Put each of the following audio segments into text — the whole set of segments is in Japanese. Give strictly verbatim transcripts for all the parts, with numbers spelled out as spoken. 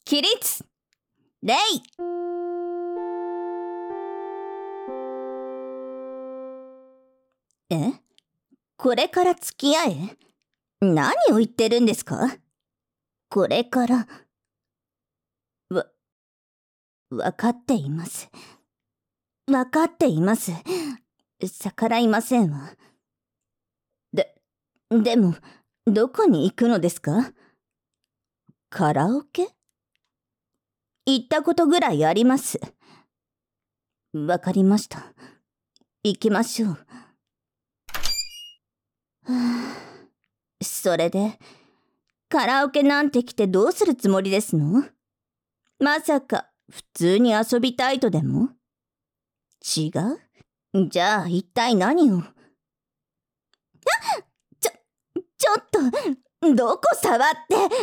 起立礼。え？これから付き合え？何を言ってるんですか？これから。わ、わかっています。わかっています。逆らいませんわ。で、でも、どこに行くのですか？カラオケ？行ったことぐらいあります。わかりました。行きましょう。はあ、それで、カラオケなんて来てどうするつもりですの？まさか、普通に遊びたいとでも？違う？じゃあ、一体何を？あ！ちょ、ちょっと、どこ触って！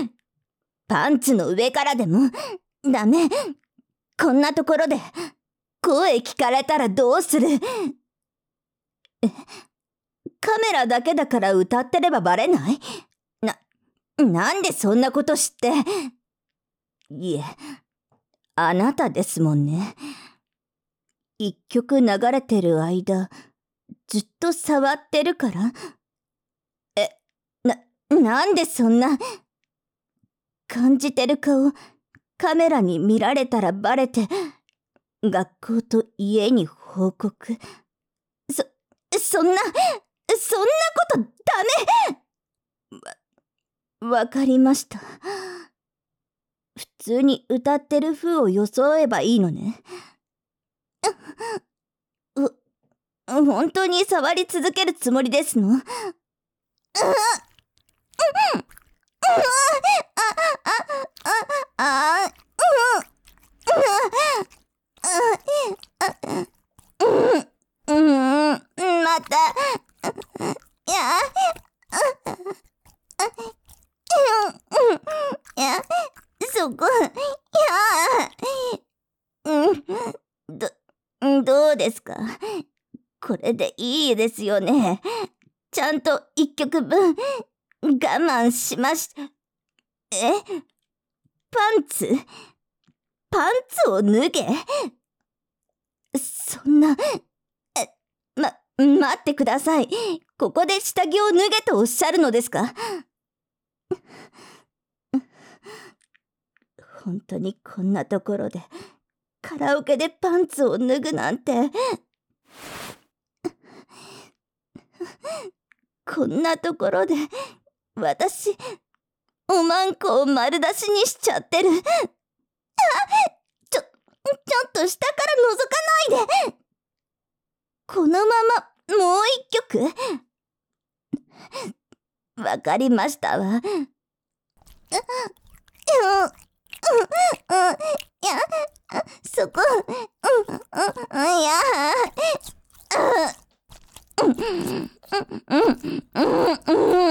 パンツの上からでも？ダメ。こんなところで、声聞かれたらどうする？え、カメラだけだから歌ってればバレない？な、なんでそんなこと知って？いえ、あなたですもんね。一曲流れてる間、ずっと触ってるから？え、な、なんでそんな、感じてる顔、カメラに見られたらバレて、学校と家に報告。そ、そんな、そんなことダメ！わ、わかりました。普通に歌ってる風を装えばいいのね。う、本当に触り続けるつもりですの？う、うん、うん、あ、あ、あ、あ、うん、うん、うん、また、いや、いや、そこ、いや、うん、ど、どうですか？これでいいですよね。ちゃんと一曲分、我慢しまし、え？パンツ？パンツを脱げ？そんな、え、ま、待ってください。ここで下着を脱げとおっしゃるのですか？本当にこんなところで、カラオケでパンツを脱ぐなんて。こんなところで、私、おまんこを丸出しにしちゃってる。あ、ちょ、ちょっと下から覗かないで。このまま、もう一曲。わかりましたわ。う、うん、うん、うん、いや、そこ、うん、うん、いや、うん、うん、うん、うん、うん、うん、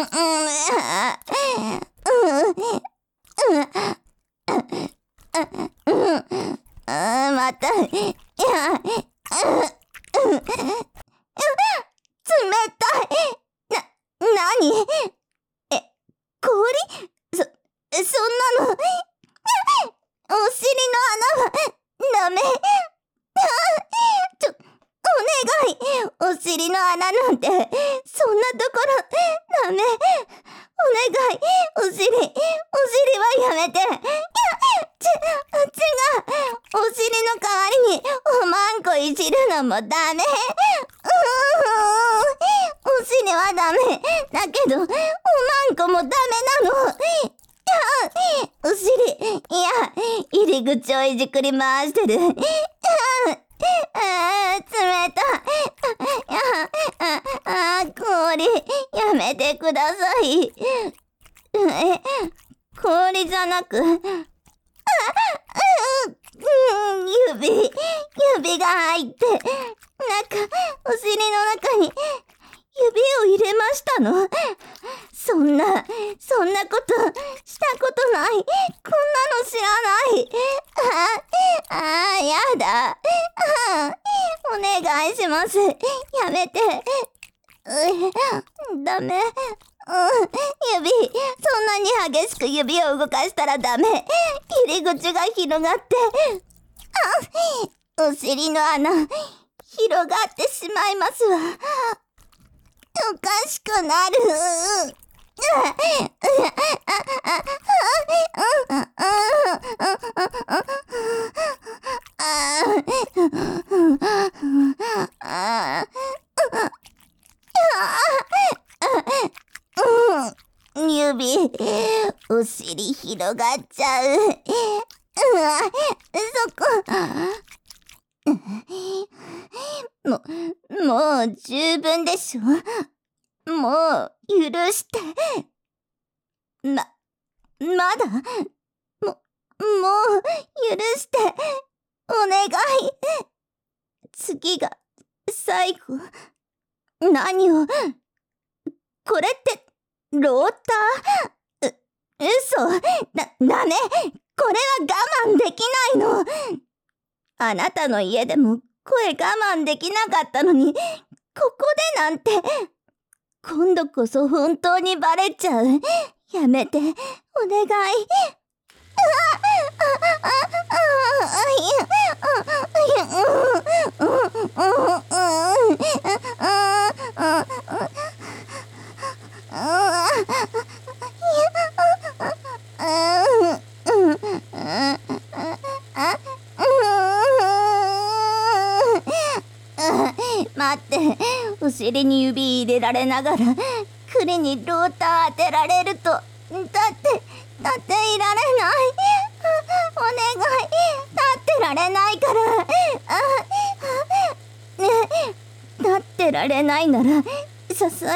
また、いや、冷たい。な、なに？え、氷？そ、そんなの。お尻の穴は、ダメ。ちょ、お願い。お尻の穴なんて、そんなところ、ダメ。お願い。お尻、お尻はやめて。いや、ち、違う。お尻の代わりに、おまんこいじるのもダメ。うーん。お尻はダメ。だけど、おまんこもダメなの。お尻、いや、入り口をいじくり回してる。ああ、冷たい。ああ、氷、やめてください。え、氷じゃなく、あ、指、指が入って、中、お尻の中に、指を入れましたの？そんな、そんなことしたことない。こんなの知らない。あ、あ、やだ。あ、お願いします。やめて。う、ダメ。 指、そんなに激しく指を動かしたらダメ。入り口が広がって、あ、お尻の穴、広がってしまいますわ。おかしくなる。指、お尻広がっちゃう。うわ、そこ。も、もう十分でしょ。もう許して。ま、まだ。も、もう許して。お願い。次が最後。何を。これってローター？う、嘘。だ、ダメ。これは我慢できないの。あなたの家でも声我慢できなかったのに、ここでなんて。今度こそ本当にバレちゃう。やめて、お願い。待って、お尻に指入れられながら栗にローター当てられると、だって立っていられない。お願い、立ってられないから。ねえ、立ってられないなら支え。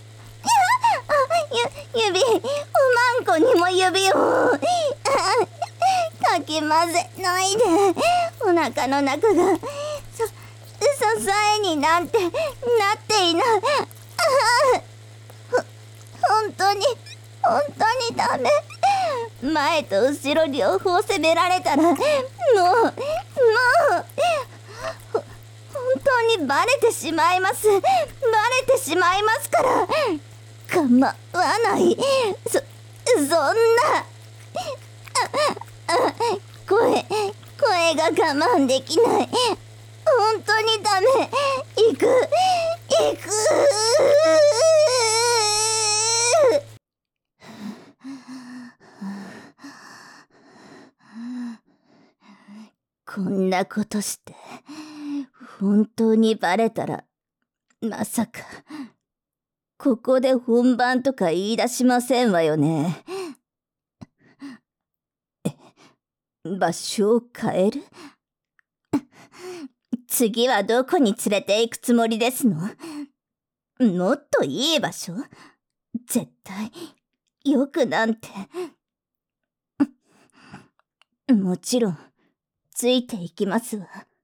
ゆ指、おまんこにも指をかき混ぜないで。お腹の中がそ支えになんてなっていない。ほ本当に本当にダメ。前と後ろ両方攻められたらもうもうほ本当にバレてしまいます。バレてしまいますから。構わない。そそんな声声が我慢できない。本当にダメ。行く行く。こんなことして本当にバレたら、まさかここで本番とか言い出しませんわよね。え、場所を変える？次はどこに連れて行くつもりですの？もっといい場所？絶対よくなんて。もちろんついていきますわ。